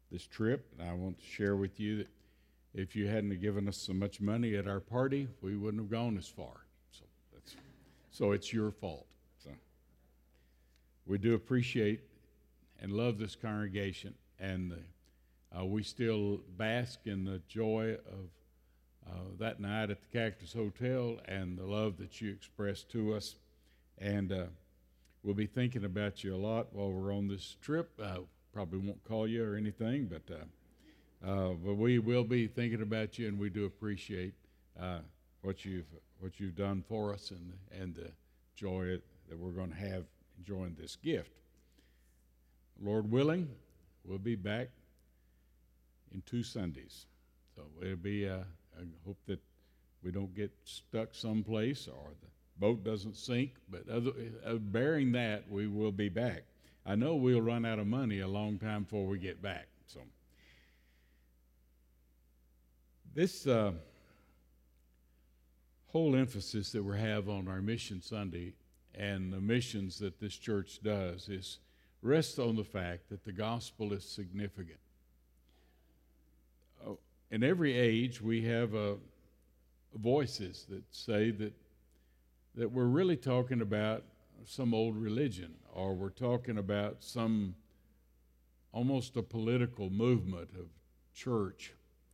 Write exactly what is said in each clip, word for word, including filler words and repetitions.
this trip. And I want to share with you that if you hadn't given us so much money at our party, we wouldn't have gone as far. So that's so it's your fault. So we do appreciate and love this congregation, and uh, we still bask in the joy of uh, that night at the Cactus Hotel and the love that you expressed to us. And uh, we'll be thinking about you a lot while we're on this trip. Uh, probably won't call you or anything, but uh, uh, but we will be thinking about you, and we do appreciate uh, what you've what you've done for us, and and the joy that we're going to have enjoying this gift. Lord willing, we'll be back in two Sundays. So it'll be. Uh, I hope that we don't get stuck someplace or the boat doesn't sink. But other, uh, bearing that, we will be back. I know we'll run out of money a long time before we get back. So this uh, whole emphasis that we have on our Mission Sunday and the missions that this church does is rests on the fact that the gospel is significant. Uh, in every age, we have uh, voices that say that that we're really talking about some old religion, or we're talking about some almost a political movement of church.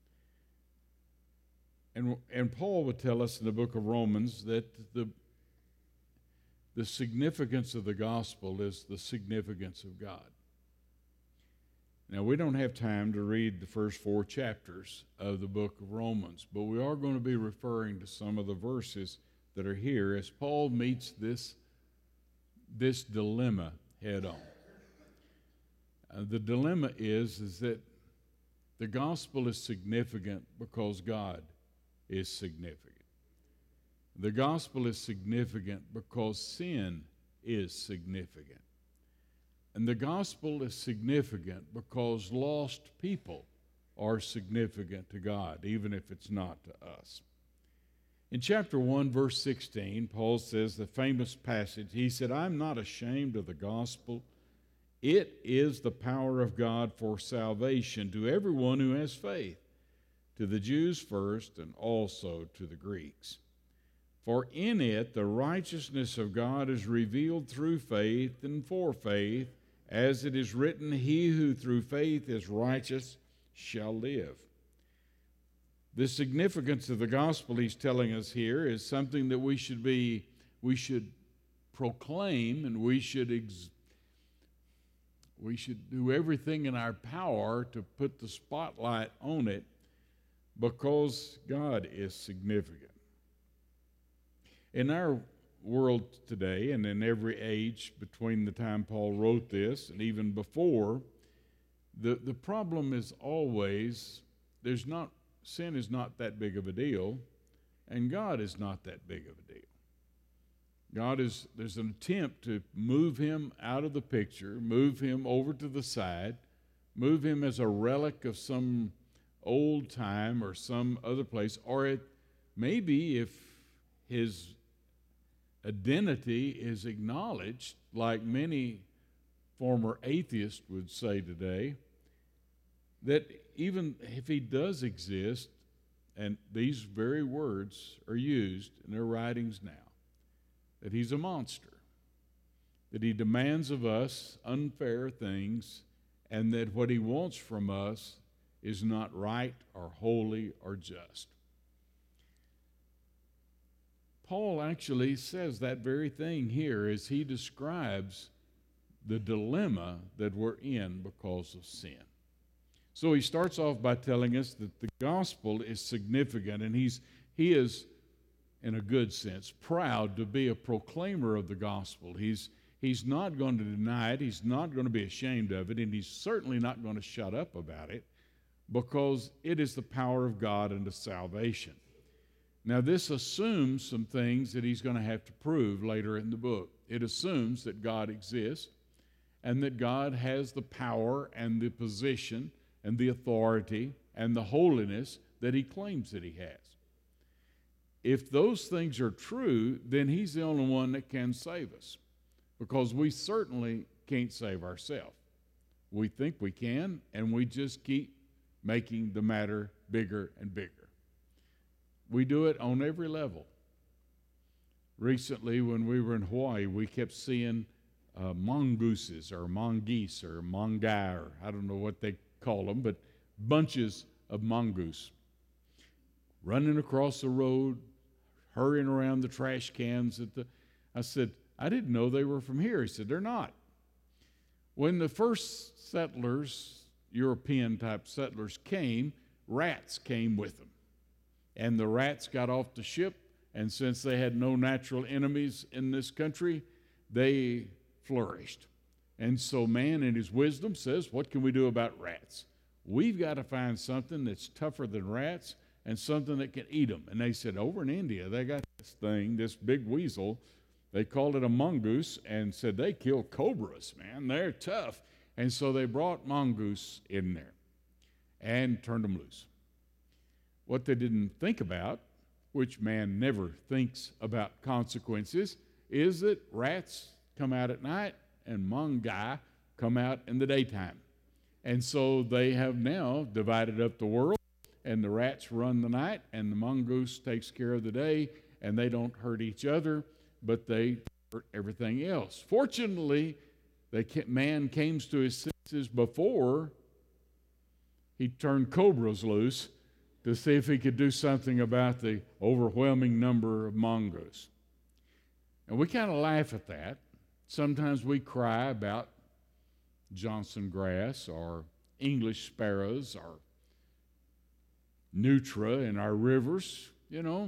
And and Paul would tell us in the book of Romans that the the significance of the gospel is the significance of God. Now, we don't have time to read the first four chapters of the book of Romans, but we are going to be referring to some of the verses that are here as Paul meets this, this dilemma head on. Uh, the dilemma is, is that the gospel is significant because God is significant. The gospel is significant because sin is significant. And the gospel is significant because lost people are significant to God, even if it's not to us. In chapter one, verse sixteen, Paul says the famous passage, he said, "I'm not ashamed of the gospel. It is the power of God for salvation to everyone who has faith, to the Jews first and also to the Greeks. For in it the righteousness of God is revealed through faith and for faith, as it is written, he who through faith is righteous shall live." The significance of the gospel he's telling us here is something that we should be, we should proclaim, and we should ex- we should do everything in our power to put the spotlight on it, because God is significant. In our world today, and in every age between the time Paul wrote this and even before, the, the problem is always there's not sin is not that big of a deal, and God is not that big of a deal. God is, there's an attempt to move him out of the picture, move him over to the side, move him as a relic of some old time or some other place, or it maybe if his identity is acknowledged, like many former atheists would say today, that even if he does exist, and these very words are used in their writings now, that he's a monster, that he demands of us unfair things, and that what he wants from us is not right or holy or just. Paul actually says that very thing here as he describes the dilemma that we're in because of sin. So he starts off by telling us that the gospel is significant, and he's he is, in a good sense, proud to be a proclaimer of the gospel. He's he's not going to deny it, he's not going to be ashamed of it, and he's certainly not going to shut up about it, because it is the power of God unto salvation. Now, this assumes some things that he's going to have to prove later in the book. It assumes that God exists and that God has the power and the position and the authority and the holiness that he claims that he has. If those things are true, then he's the only one that can save us, because we certainly can't save ourselves. We think we can, and we just keep making the matter bigger and bigger. We do it on every level. Recently, when we were in Hawaii, we kept seeing uh, mongooses or mongoose or mongai, or I don't know what they call them, but bunches of mongoose running across the road, hurrying around the trash cans. At the, I said, I didn't know they were from here. He said, they're not. When the first settlers, European-type settlers, came, rats came with them. And the rats got off the ship, and since they had no natural enemies in this country, they flourished. And so man in his wisdom says, what can we do about rats? We've got to find something that's tougher than rats and something that can eat them. And they said, over in India, they got this thing, this big weasel. They called it a mongoose and said they kill cobras, man. They're tough. And so they brought mongoose in there and turned them loose. What they didn't think about, which man never thinks about consequences, is that rats come out at night and mongai come out in the daytime. And so they have now divided up the world, and the rats run the night, and the mongoose takes care of the day, and they don't hurt each other, but they hurt everything else. Fortunately, they can, man came to his senses before he turned cobras loose to see if he could do something about the overwhelming number of mongoose. And we kind of laugh at that. Sometimes we cry about Johnson grass or English sparrows or nutria in our rivers, you know.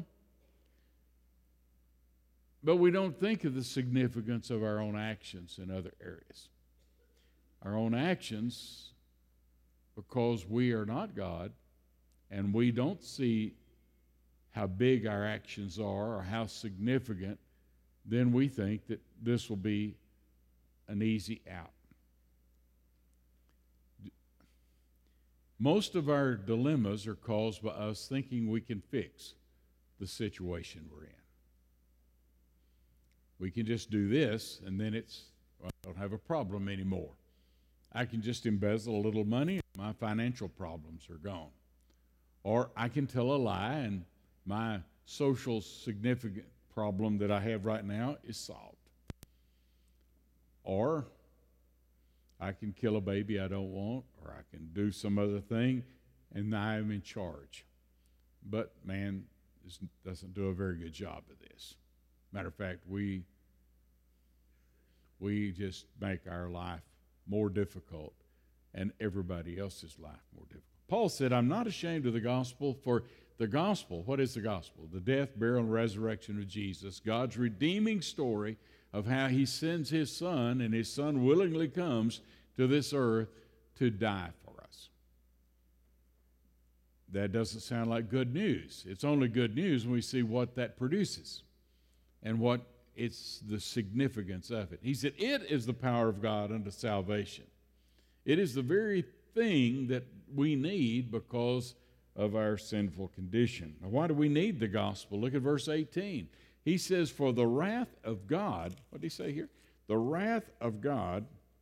But we don't think of the significance of our own actions in other areas. Our own actions, because we are not God, and we don't see how big our actions are or how significant, then we think that this will be an easy out. Most of our dilemmas are caused by us thinking we can fix the situation we're in. We can just do this, and then it's, well, I don't have a problem anymore. I can just embezzle a little money, and my financial problems are gone. Or I can tell a lie, and my social significant problem that I have right now is solved. Or I can kill a baby I don't want, or I can do some other thing, and I am in charge. But man doesn't do a very good job of this. Matter of fact, we, we just make our life more difficult and everybody else's life more difficult. Paul said, I'm not ashamed of the gospel, for the gospel, what is the gospel? The death, burial, and resurrection of Jesus, God's redeeming story of how he sends his son, and his son willingly comes to this earth to die for us. That doesn't sound like good news. It's only good news when we see what that produces and what it's the significance of it. He said, it is the power of God unto salvation. It is the very thing that we need because of our sinful condition. Now, why do we need the gospel? Look at verse eighteen. He says, for the wrath of God, what did he say here? The wrath of God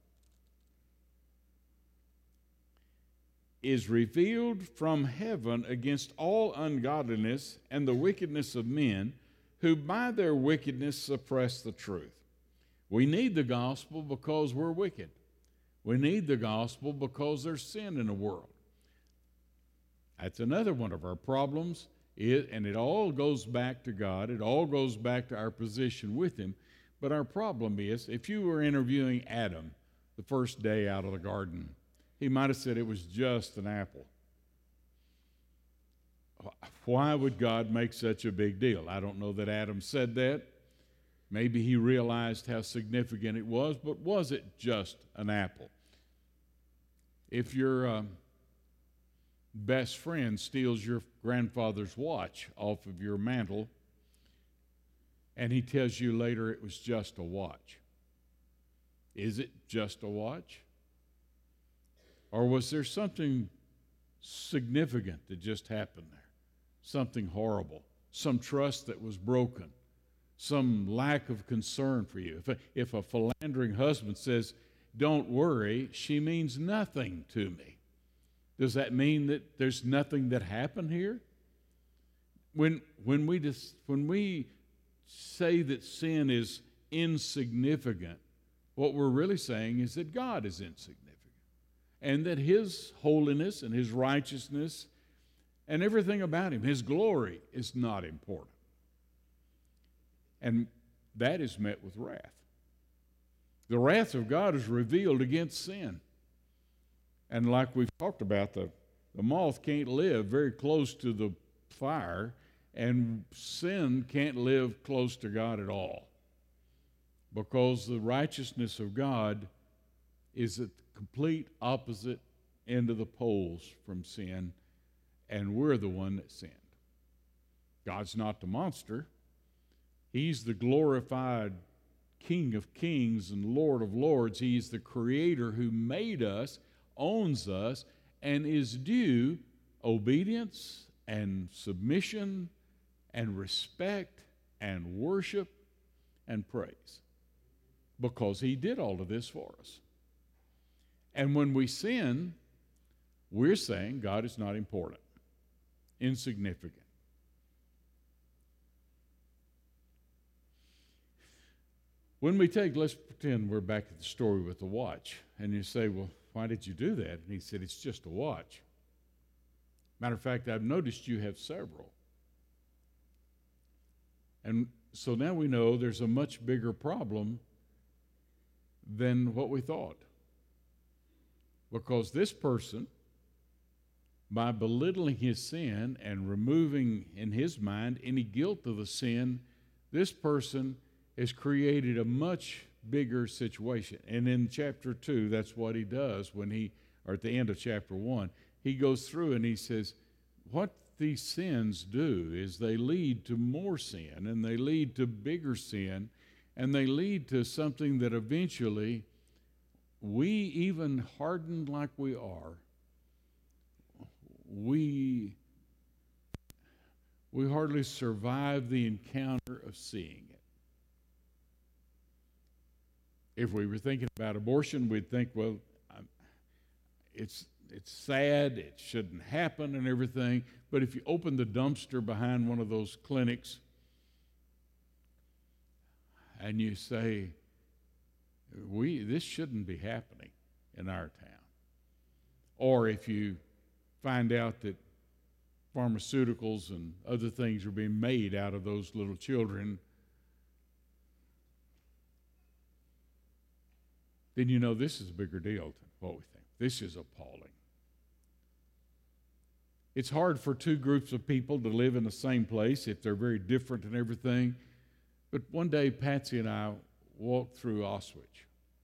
is revealed from heaven against all ungodliness and the wickedness of men, who by their wickedness suppress the truth. We need the gospel because we're wicked. We need the gospel because there's sin in the world. That's another one of our problems, it, and it all goes back to God. It all goes back to our position with him. But our problem is, if you were interviewing Adam the first day out of the garden, he might have said it was just an apple. Why would God make such a big deal? I don't know that Adam said that. Maybe he realized how significant it was, but was it just an apple? If your uh, best friend steals your grandfather's watch off of your mantle, and he tells you later it was just a watch, is it just a watch? Or was there something significant that just happened there? Something horrible, some trust that was broken, some lack of concern for you. If a, if a philandering husband says, don't worry, she means nothing to me. Does that mean that there's nothing that happened here? When, when, we, dis, when we say that sin is insignificant, what we're really saying is that God is insignificant and that His holiness and His righteousness and everything about Him, His glory, is not important. And that is met with wrath. The wrath of God is revealed against sin. And like we've talked about, the, the moth can't live very close to the fire, and sin can't live close to God at all, because the righteousness of God is at the complete opposite end of the poles from sin, and we're the one that sinned. God's not the monster. He's the glorified King of kings and Lord of lords. He's the Creator who made us, owns us, and is due obedience and submission and respect and worship and praise, because He did all of this for us. And when we sin, we're saying God is not important, insignificant. When we take, let's pretend we're back at the story with the watch, and you say, well, why did you do that? And he said, it's just a watch. Matter of fact, I've noticed you have several. And so now we know there's a much bigger problem than what we thought. Because this person, by belittling his sin and removing in his mind any guilt of the sin, this person has created a much bigger situation. And in chapter two, that's what he does when he, or at the end of chapter one, he goes through and he says, what these sins do is they lead to more sin, and they lead to bigger sin, and they lead to something that eventually we, even hardened like we are, we, we hardly survive the encounter of seeing it. If we were thinking about abortion, we'd think, well, it's it's sad, it shouldn't happen and everything. But if you open the dumpster behind one of those clinics and you say, we this shouldn't be happening in our town. Or if you find out that pharmaceuticals and other things are being made out of those little children, then you know this is a bigger deal than what we think. This is appalling. It's hard for two groups of people to live in the same place if they're very different and everything. But one day, Patsy and I walked through Oswich.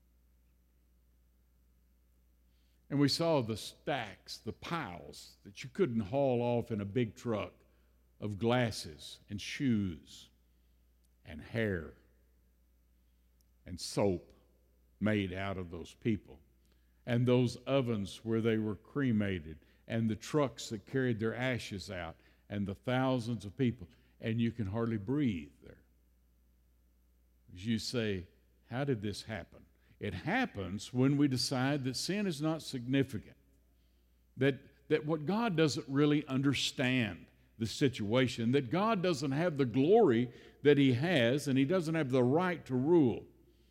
And we saw the stacks, the piles that you couldn't haul off in a big truck of glasses and shoes and hair and soap made out of those people, and those ovens where they were cremated, and the trucks that carried their ashes out, and the thousands of people, and you can hardly breathe there. As you say, how did this happen? It happens when we decide that sin is not significant, that, that what God doesn't really understand the situation, that God doesn't have the glory that He has, and He doesn't have the right to rule.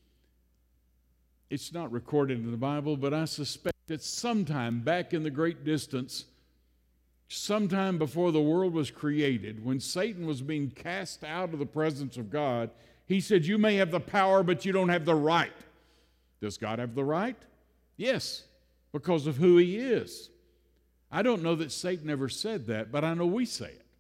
It's not recorded in the Bible, but I suspect that sometime back in the great distance, sometime before the world was created, when Satan was being cast out of the presence of God, he said, you may have the power, but you don't have the right. Does God have the right? Yes, because of who He is. I don't know that Satan ever said that, but I know we say it.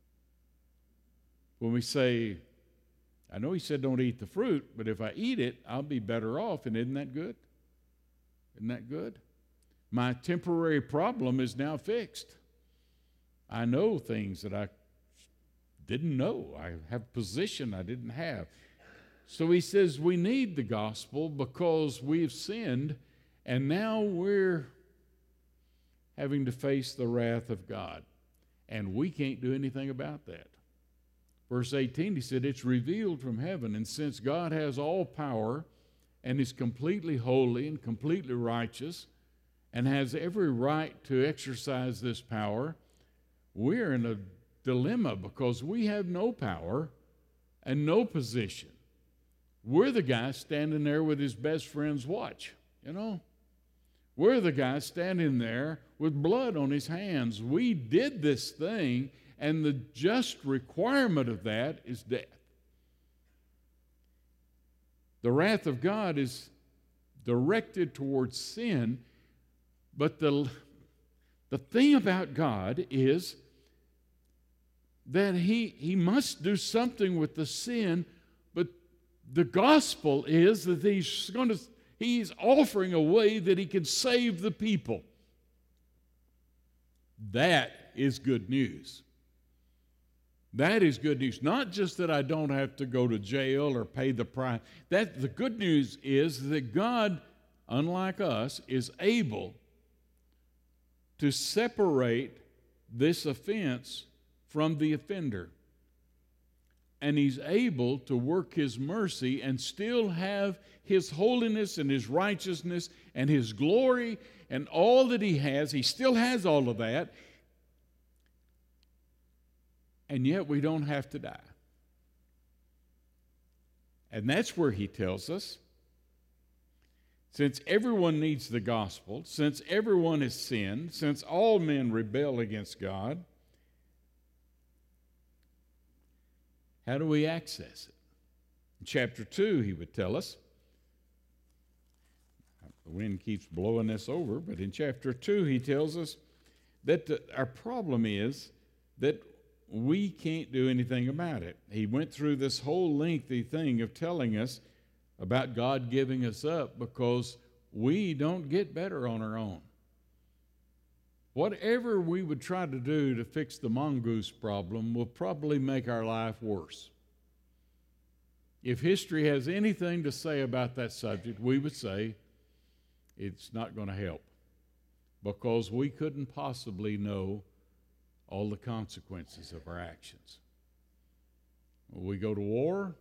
When we say, I know He said don't eat the fruit, but if I eat it, I'll be better off, and isn't that good? Isn't that good? My temporary problem is now fixed. I know things that I didn't know. I have position I didn't have. So he says we need the gospel because we've sinned, and now we're having to face the wrath of God, and we can't do anything about that. Verse eighteen, he said, it's revealed from heaven, and since God has all power and is completely holy and completely righteous and has every right to exercise this power, we're in a dilemma because we have no power and no position. We're the guy standing there with his best friend's watch, you know. We're the guy standing there with blood on his hands. We did this thing, and the just requirement of that is death. The wrath of God is directed towards sin, but the, the thing about God is that he, he must do something with the sin, but the gospel is that he's going to he's offering a way that he can save the people. That is good news. That is good news. Not just that I don't have to go to jail or pay the price. That the good news is that God, unlike us, is able to separate this offense from the offender. And he's able to work his mercy and still have his holiness and his righteousness and his glory and all that he has. He still has all of that. And yet we don't have to die. And that's where he tells us, since everyone needs the gospel, since everyone has sinned, since all men rebel against God, how do we access it? In chapter two, he would tell us, the wind keeps blowing this over, but in chapter two, he tells us that the, our problem is that we can't do anything about it. He went through this whole lengthy thing of telling us about God giving us up because we don't get better on our own. Whatever we would try to do to fix the mongoose problem will probably make our life worse. If history has anything to say about that subject, we would say it's not going to help because we couldn't possibly know all the consequences of our actions. We go to war,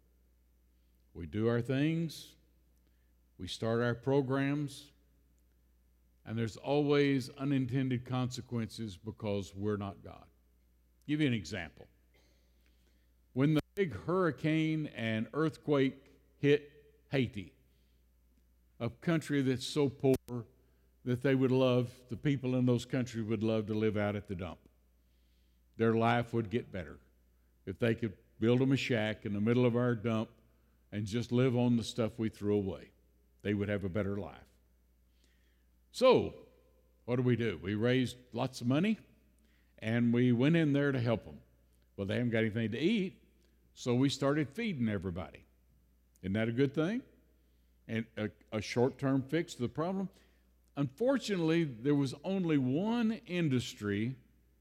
we do our things, we start our programs, and there's always unintended consequences because we're not God. I'll give you an example. When the big hurricane and earthquake hit Haiti, a country that's so poor that they would love, the people in those countries would love to live out at the dump. Their life would get better if they could build them a shack in the middle of our dump and just live on the stuff we threw away. They would have a better life. So, what do we do? We raised lots of money, and we went in there to help them. Well, they haven't got anything to eat, so we started feeding everybody. Isn't that a good thing? And a, a short-term fix to the problem? Unfortunately, there was only one industry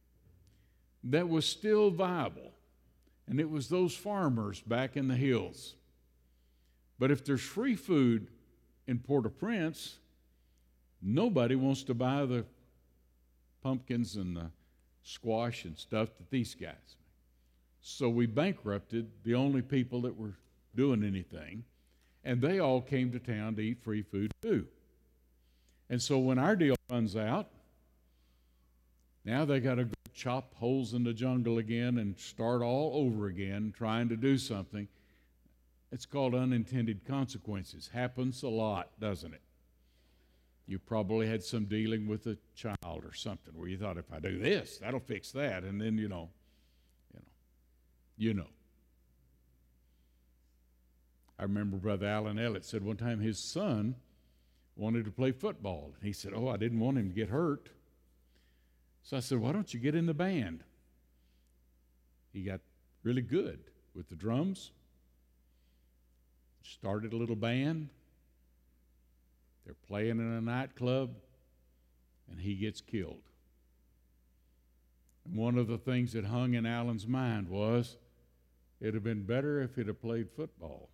that was still viable, and it was those farmers back in the hills. But if there's free food in Port-au-Prince, nobody wants to buy the pumpkins and the squash and stuff that these guys make. So we bankrupted the only people that were doing anything, and they all came to town to eat free food too. And so when our deal runs out, now they got to go chop holes in the jungle again and start all over again trying to do something. It's called unintended consequences. Happens a lot, doesn't it? You probably had some dealing with a child or something where you thought, if I do this, that'll fix that. And then, you know, you know, you know. I remember Brother Alan Ellett said one time his son wanted to play football. And he said, oh, I didn't want him to get hurt. So I said, why don't you get in the band? He got really good with the drums, started a little band. They're playing in a nightclub, and he gets killed. And one of the things that hung in Alan's mind was, it'd have been better if he'd have played football.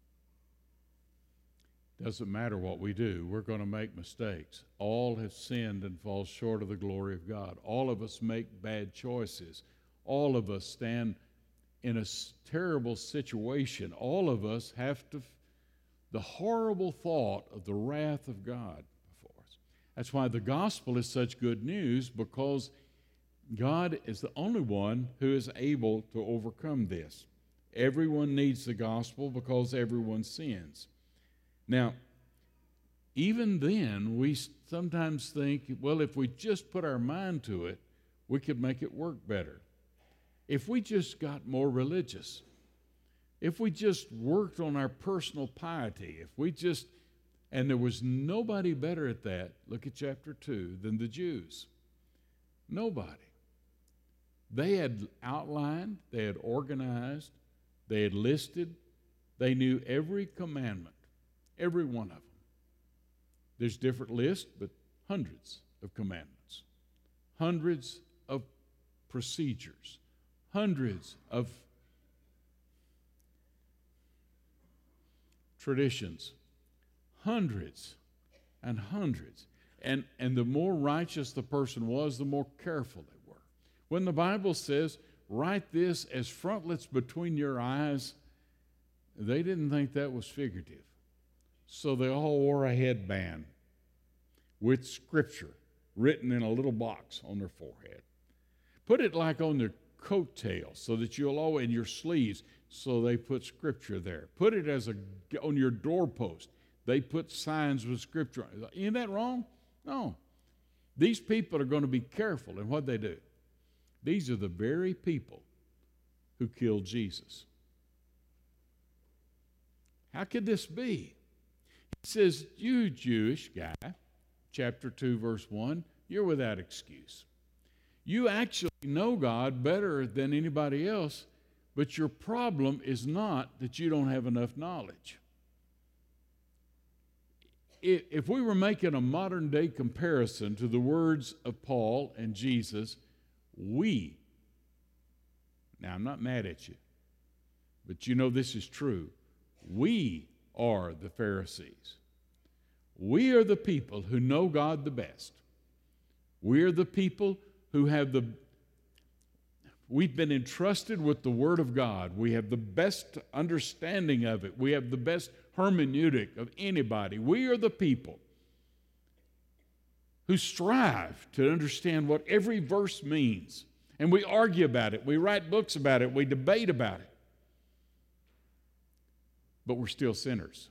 Doesn't matter what we do, we're going to make mistakes. All have sinned and fall short of the glory of God. All of us make bad choices. All of us stand in a terrible situation. All of us have to the horrible thought of the wrath of God before us. That's why the gospel is such good news, because God is the only one who is able to overcome this. Everyone needs the gospel because everyone sins. Now, even then, we sometimes think, well, if we just put our mind to it, we could make it work better. If we just got more religious, if we just worked on our personal piety, if we just, and there was nobody better at that, look at chapter two, than the Jews. Nobody. They had outlined, they had organized, they had listed, they knew every commandment, every one of them. There's different lists, but hundreds of commandments, hundreds of procedures, hundreds of traditions, hundreds and hundreds. And, and the more righteous the person was, the more careful they were. When the Bible says, write this as frontlets between your eyes, they didn't think that was figurative. So they all wore a headband with Scripture written in a little box on their forehead. Put it like on their coattails so that you'll always, in your sleeves, so they put Scripture there. Put it as a on your doorpost. They put signs with Scripture on it. Isn't that wrong? No. These people are going to be careful in what they do. These are the very people who killed Jesus. How could this be? He says, you Jewish guy, chapter two, verse one, you're without excuse. You actually know God better than anybody else, but your problem is not that you don't have enough knowledge. If we were making a modern day comparison to the words of Paul and Jesus, we, now I'm not mad at you, but you know this is true. We are the Pharisees. We are the people who know God the best. We are the people who have the, we've been entrusted with the Word of God. We have the best understanding of it. We have the best hermeneutic of anybody. We are the people who strive to understand what every verse means. And we argue about it. We write books about it. We debate about it. But we're still sinners.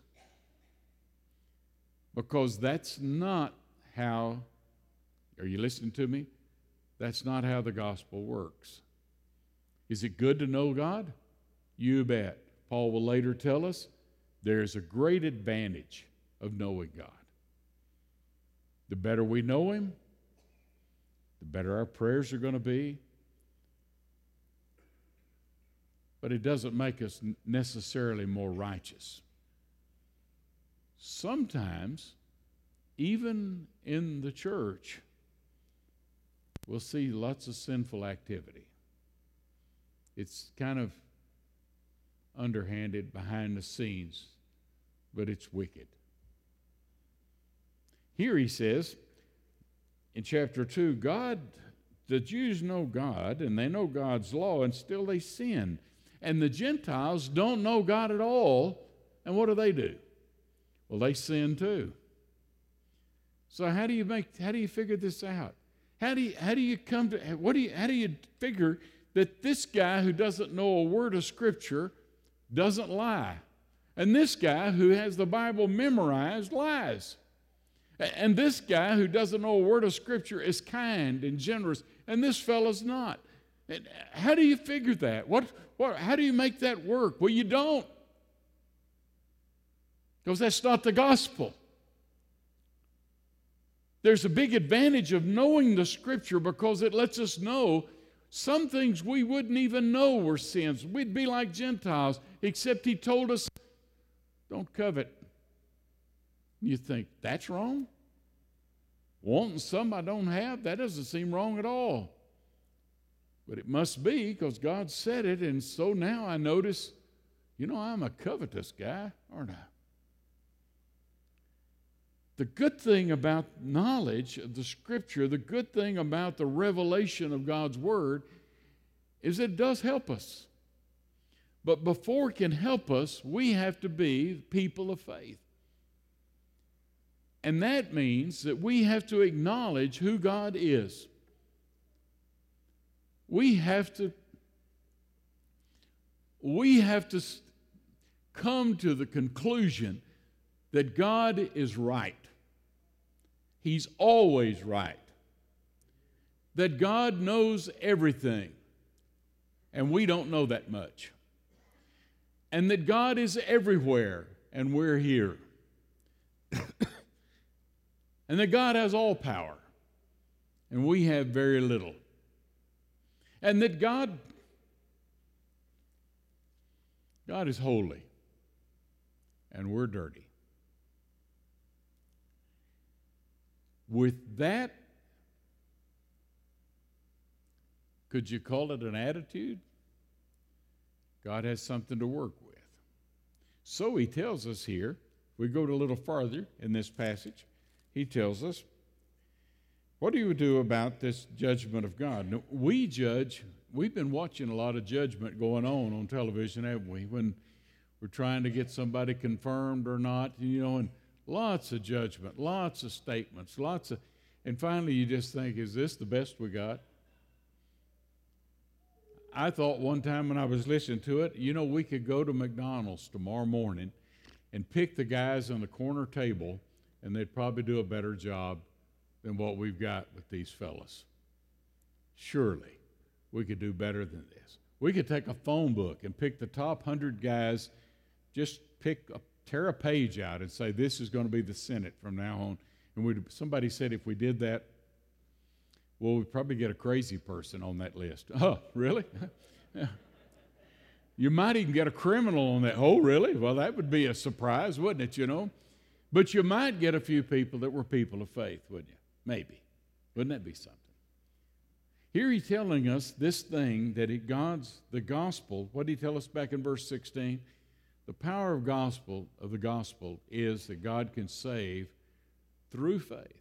Because that's not how, are you listening to me? That's not how the gospel works. Is it good to know God? You bet. Paul will later tell us there's a great advantage of knowing God. The better we know Him, the better our prayers are going to be. But it doesn't make us necessarily more righteous. Sometimes, even in the church, we'll see lots of sinful activity. It's kind of underhanded, behind the scenes, but it's wicked. Here he says, in chapter two, God, the Jews know God, and they know God's law, and still they sin. And the Gentiles don't know God at all, and what do they do? Well, they sin too. So how do you make? How do you figure this out? How do you, how do you come to? What do you? How do you figure that this guy who doesn't know a word of Scripture doesn't lie, and this guy who has the Bible memorized lies, and this guy who doesn't know a word of Scripture is kind and generous, and this fellow's not? And how do you figure that? What? What? How do you make that work? Well, you don't. Because that's not the gospel. There's a big advantage of knowing the Scripture because it lets us know some things we wouldn't even know were sins. We'd be like Gentiles, except He told us, don't covet. You think, that's wrong? Wanting something I don't have? That doesn't seem wrong at all. But it must be because God said it, and so now I notice, you know, I'm a covetous guy, aren't I? The good thing about knowledge of the Scripture, the good thing about the revelation of God's Word, is it does help us. But before it can help us, we have to be people of faith. And that means that we have to acknowledge who God is. We have to, we have to come to the conclusion that God is right. He's always right. That God knows everything, and we don't know that much. And that God is everywhere, and we're here. And that God has all power, and we have very little. And that God, God is holy, and we're dirty. With that, could you call it an attitude? God has something to work with. So he tells us here, we go to a little farther in this passage, he tells us, what do you do about this judgment of God? Now, we judge, we've been watching a lot of judgment going on on television, haven't we? When we're trying to get somebody confirmed or not, you know, and lots of judgment, lots of statements, lots of, and finally you just think, is this the best we got? I thought one time when I was listening to it, you know, we could go to McDonald's tomorrow morning and pick the guys on the corner table, and they'd probably do a better job than what we've got with these fellas. Surely we could do better than this. We could take a phone book and pick the top hundred guys, just pick a, tear a page out and say, this is going to be the Senate from now on. And we'd, somebody said if we did that, well, we'd probably get a crazy person on that list. Oh, really? Yeah. You might even get a criminal on that. Oh, really? Well, that would be a surprise, wouldn't it, you know? But you might get a few people that were people of faith, wouldn't you? Maybe. Wouldn't that be something? Here he's telling us this thing that it, God's, the gospel, what did he tell us back in verse sixteen? The power of gospel, of the gospel is that God can save through faith.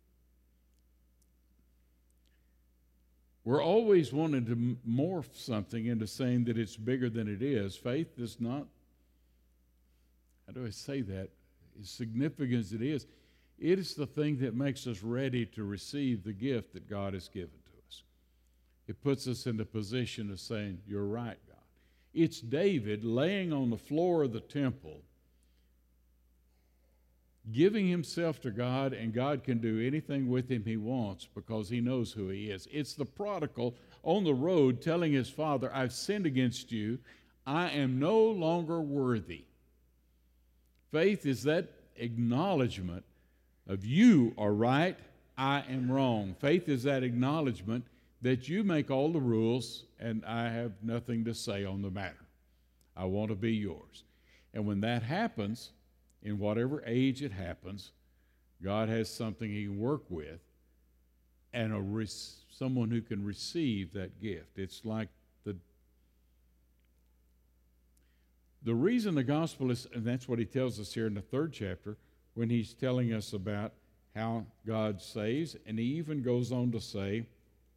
We're always wanting to morph something into saying that it's bigger than it is. Faith is not, how do I say that, as significant as it is, it is the thing that makes us ready to receive the gift that God has given to us. It puts us in the position of saying, you're right, God. It's David laying on the floor of the temple, giving himself to God, and God can do anything with him he wants because he knows who he is. It's the prodigal on the road telling his father, I've sinned against you. I am no longer worthy. Faith is that acknowledgement of you are right, I am wrong. Faith is that acknowledgement that you make all the rules and I have nothing to say on the matter. I want to be yours. And when that happens, in whatever age it happens, God has something he can work with and a re- someone who can receive that gift. It's like the The reason the gospel is, and that's what he tells us here in the third chapter, when he's telling us about how God saves, and he even goes on to say,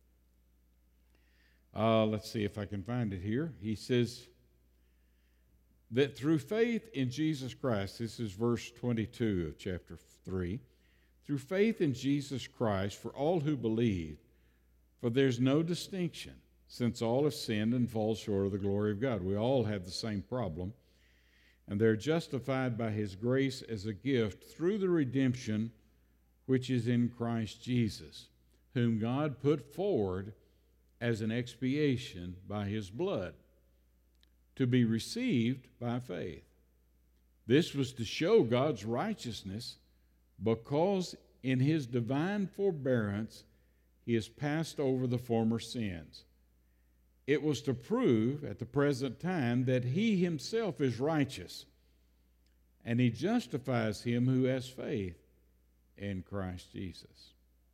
uh, let's see if I can find it here. He says that through faith in Jesus Christ, this is verse twenty-two of chapter three, through faith in Jesus Christ for all who believe, for there's no distinction, since all have sinned and fall short of the glory of God. We all have the same problem. And they're justified by his grace as a gift through the redemption which is in Christ Jesus, whom God put forward as an expiation by his blood, to be received by faith. This was to show God's righteousness, because in his divine forbearance he has passed over the former sins. It was to prove at the present time that he himself is righteous, and he justifies him who has faith in Christ Jesus.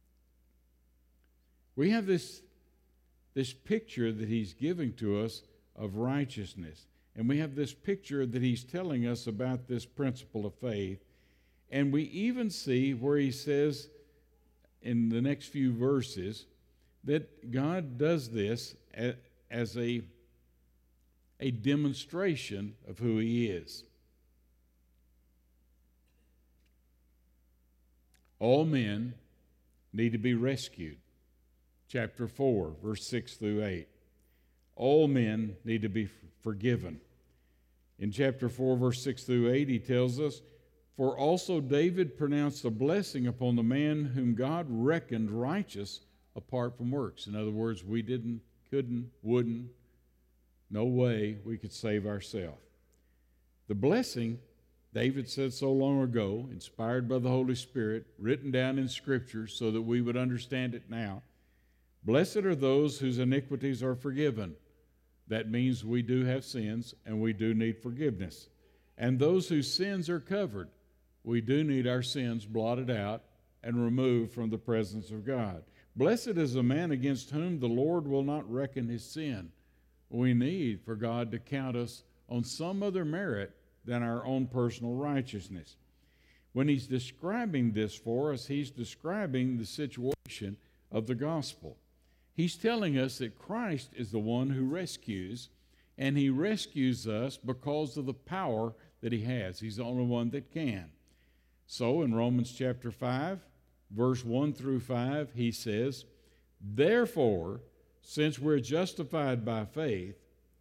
We have this, this picture that he's giving to us of righteousness, and we have this picture that he's telling us about this principle of faith, and we even see where he says in the next few verses that God does this at as a, a demonstration of who he is. All men need to be rescued. Chapter four, verse six through eight. All men need to be forgiven. In chapter four, verse six through eight, he tells us, "For also David pronounced a blessing upon the man whom God reckoned righteous apart from works." In other words, we didn't, couldn't, wouldn't, no way we could save ourselves. The blessing, David said so long ago, inspired by the Holy Spirit, written down in Scripture so that we would understand it now. Blessed are those whose iniquities are forgiven. That means we do have sins and we do need forgiveness. And those whose sins are covered. We do need our sins blotted out and removed from the presence of God. Blessed is the man against whom the Lord will not reckon his sin. We need for God to count us on some other merit than our own personal righteousness. When he's describing this for us, he's describing the situation of the gospel. He's telling us that Christ is the one who rescues, and he rescues us because of the power that he has. He's the only one that can. So in Romans chapter five, verse one through five, he says, "Therefore, since we're justified by faith,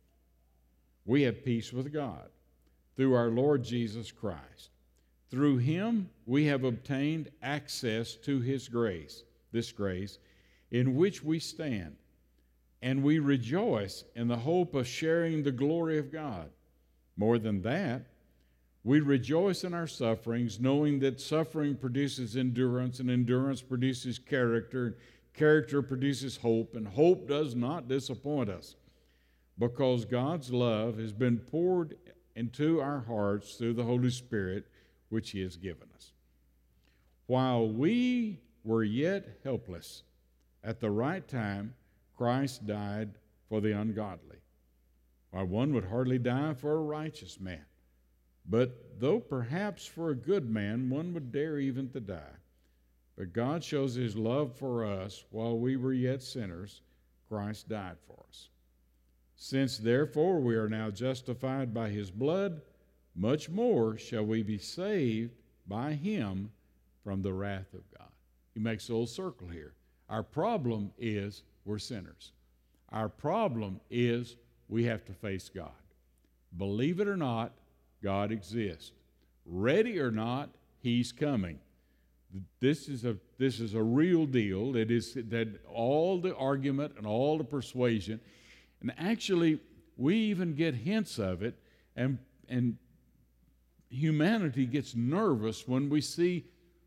we have peace with God through our Lord Jesus Christ. Through him we have obtained access to his grace, this grace, in which we stand, and we rejoice in the hope of sharing the glory of God. More than that, we rejoice in our sufferings, knowing that suffering produces endurance, and endurance produces character, and character produces hope, and hope does not disappoint us, because God's love has been poured into our hearts through the Holy Spirit, which he has given us. While we were yet helpless, at the right time, Christ died for the ungodly. Why, one would hardly die for a righteous man. But though perhaps for a good man, one would dare even to die. But God shows his love for us while we were yet sinners. Christ died for us. Since therefore we are now justified by his blood, much more shall we be saved by him from the wrath of God." He makes a little circle here. Our problem is we're sinners. Our problem is we have to face God. Believe it or not, God exists. Ready or not, he's coming. This is a this is a real deal. It is that all the argument and all the persuasion, and actually we even get hints of it, and and humanity gets nervous when we see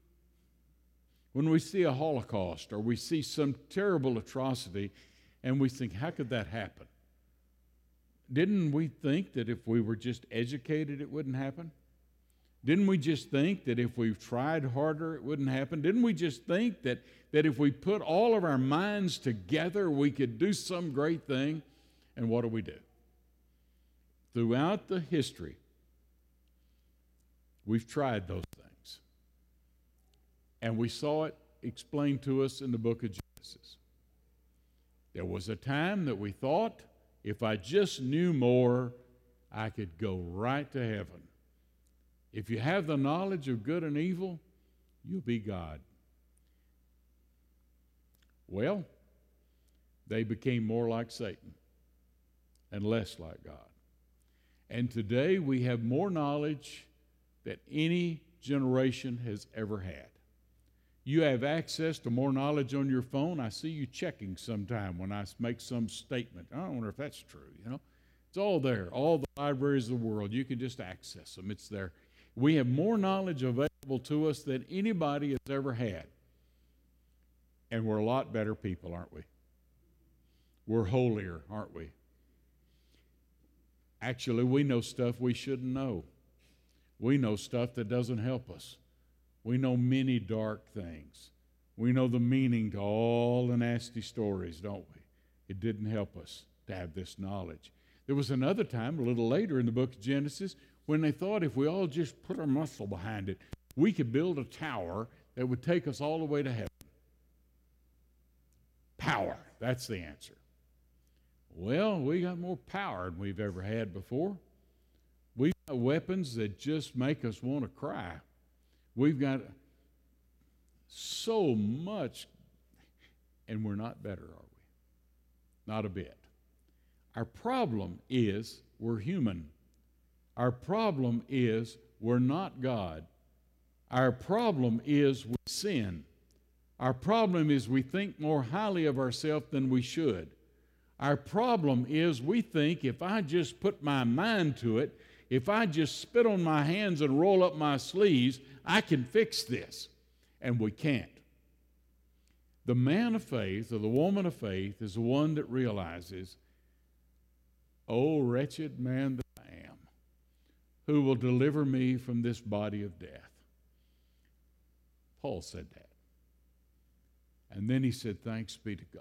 when we see a Holocaust or we see some terrible atrocity, and we think, how could that happen? Didn't we think that if we were just educated, it wouldn't happen? Didn't we just think that if we tried harder, it wouldn't happen? Didn't we just think that, that if we put all of our minds together, we could do some great thing? And what do we do? Throughout the history, we've tried those things. And we saw it explained to us in the book of Genesis. There was a time that we thought, if I just knew more, I could go right to heaven. If you have the knowledge of good and evil, you'll be God. Well, they became more like Satan and less like God. And today we have more knowledge than any generation has ever had. You have access to more knowledge on your phone. I see you checking sometime when I make some statement. I wonder if that's true, you know. It's all there. All the libraries of the world. You can just access them. It's there. We have more knowledge available to us than anybody has ever had. And we're a lot better people, aren't we? We're holier, aren't we? Actually, we know stuff we shouldn't know. We know stuff that doesn't help us. We know many dark things. We know the meaning to all the nasty stories, don't we? It didn't help us to have this knowledge. There was another time, a little later in the book of Genesis, when they thought if we all just put our muscle behind it, we could build a tower that would take us all the way to heaven. Power, that's the answer. Well, we got more power than we've ever had before. We've got weapons that just make us want to cry. We've got so much, and we're not better, are we? Not a bit. Our problem is we're human. Our problem is we're not God. Our problem is we sin. Our problem is we think more highly of ourselves than we should. Our problem is we think if I just put my mind to it, if I just spit on my hands and roll up my sleeves, I can fix this. And we can't. The man of faith or the woman of faith is the one that realizes, oh, wretched man that I am, who will deliver me from this body of death? Paul said that. And then he said, thanks be to God.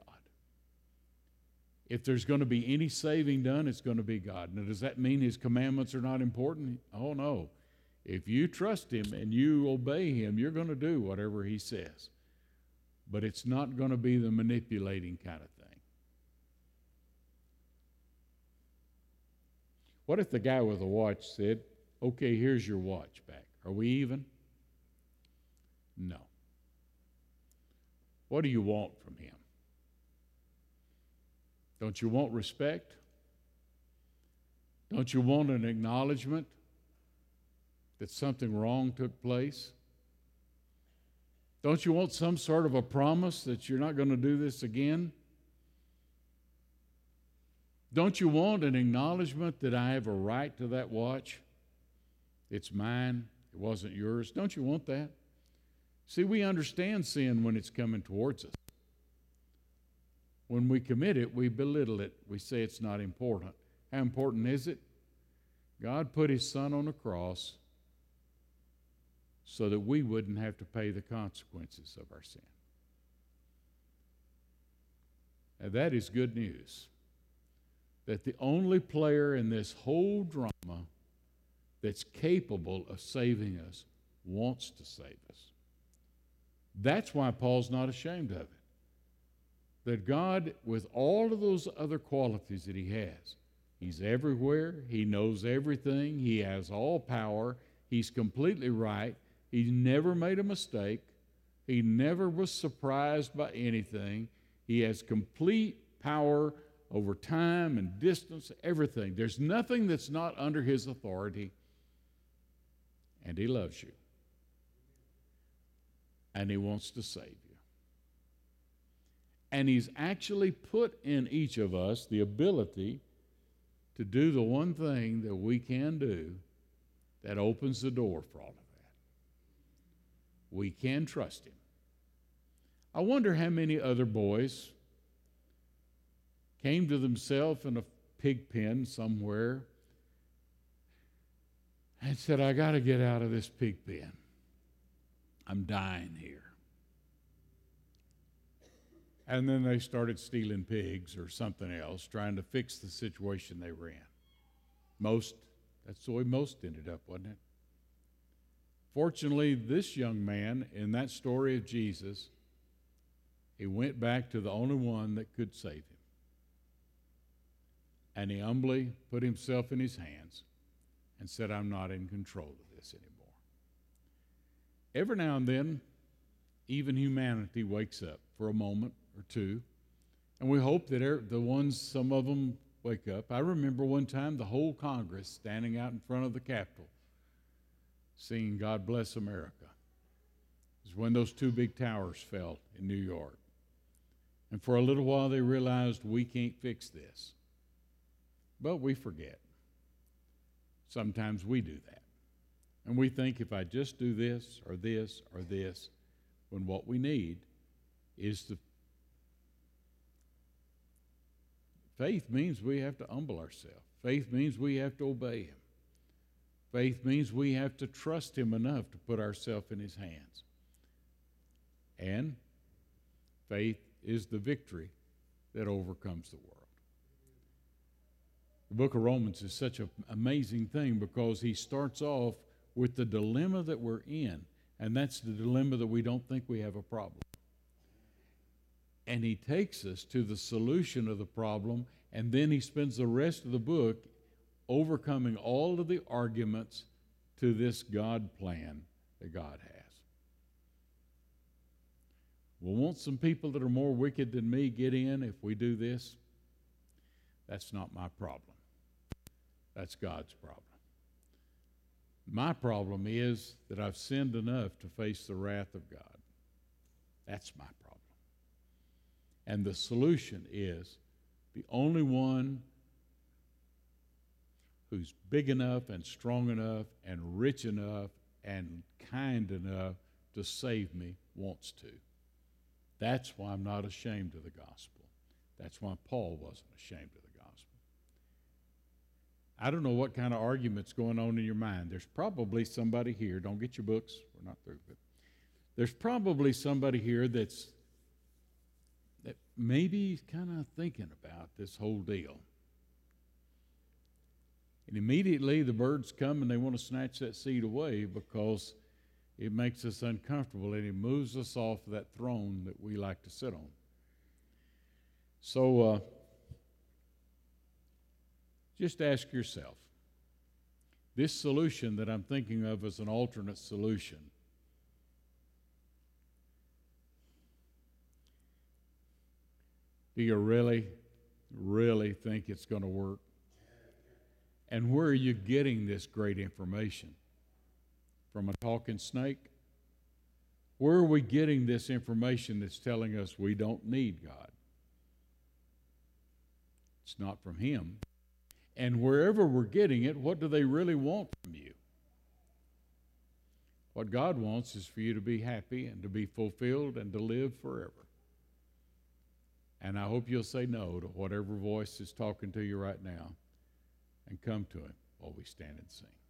If there's going to be any saving done, it's going to be God. Now, does that mean his commandments are not important? Oh, no. If you trust him and you obey him, you're going to do whatever he says. But it's not going to be the manipulating kind of thing. What if the guy with the watch said, okay, here's your watch back. Are we even? No. What do you want from him? Don't you want respect? Don't you want an acknowledgement that something wrong took place? Don't you want some sort of a promise that you're not going to do this again? Don't you want an acknowledgement that I have a right to that watch? It's mine. It wasn't yours. Don't you want that? See, we understand sin when it's coming towards us. When we commit it, we belittle it. We say it's not important. How important is it? God put his son on the cross so that we wouldn't have to pay the consequences of our sin. And that is good news. That the only player in this whole drama that's capable of saving us wants to save us. That's why Paul's not ashamed of it. That God, with all of those other qualities that he has, he's everywhere, he knows everything, he has all power, he's completely right, he never made a mistake, he never was surprised by anything, he has complete power over time and distance, everything. There's nothing that's not under his authority, and he loves you. And he wants to save you. And he's actually put in each of us the ability to do the one thing that we can do that opens the door for all of that. We can trust him. I wonder how many other boys came to themselves in a pig pen somewhere and said, I got to get out of this pig pen. I'm dying here. And then they started stealing pigs or something else, trying to fix the situation they were in. Most, that's the way most ended up, wasn't it? Fortunately, this young man, in that story of Jesus, he went back to the only one that could save him. And he humbly put himself in his hands and said, I'm not in control of this anymore. Every now and then, even humanity wakes up for a moment or two, and we hope that er, the ones, some of them wake up. I remember one time the whole Congress standing out in front of the Capitol singing God Bless America. It was when those two big towers fell in New York. And for a little while they realized we can't fix this. But we forget. Sometimes we do that. And we think if I just do this or this or this, when what we need is to. Faith means we have to humble ourselves. Faith means we have to obey him. Faith means we have to trust him enough to put ourselves in his hands. And faith is the victory that overcomes the world. The book of Romans is such an amazing thing because he starts off with the dilemma that we're in, and that's the dilemma that we don't think we have a problem. And he takes us to the solution of the problem And then he spends the rest of the book overcoming all of the arguments to this God plan that God has. Well, won't some people that are more wicked than me get in if we do this? That's not my problem. That's God's problem. My problem is that I've sinned enough to face the wrath of God. That's my problem. And the solution is the only one who's big enough and strong enough and rich enough and kind enough to save me wants to. That's why I'm not ashamed of the gospel. That's why Paul wasn't ashamed of the gospel. I don't know what kind of argument's going on in your mind. There's probably somebody here, don't get your books, we're not through, but there's probably somebody here that's that maybe kind of thinking about this whole deal. And immediately the birds come and they want to snatch that seed away because it makes us uncomfortable and it moves us off that throne that we like to sit on. So uh, just ask yourself, this solution that I'm thinking of as an alternate solution, do you really, really think it's going to work? And where are you getting this great information? From a talking snake? Where are we getting this information that's telling us we don't need God? It's not from Him. And wherever we're getting it, what do they really want from you? What God wants is for you to be happy and to be fulfilled and to live forever. And I hope you'll say no to whatever voice is talking to you right now and come to Him while we stand and sing.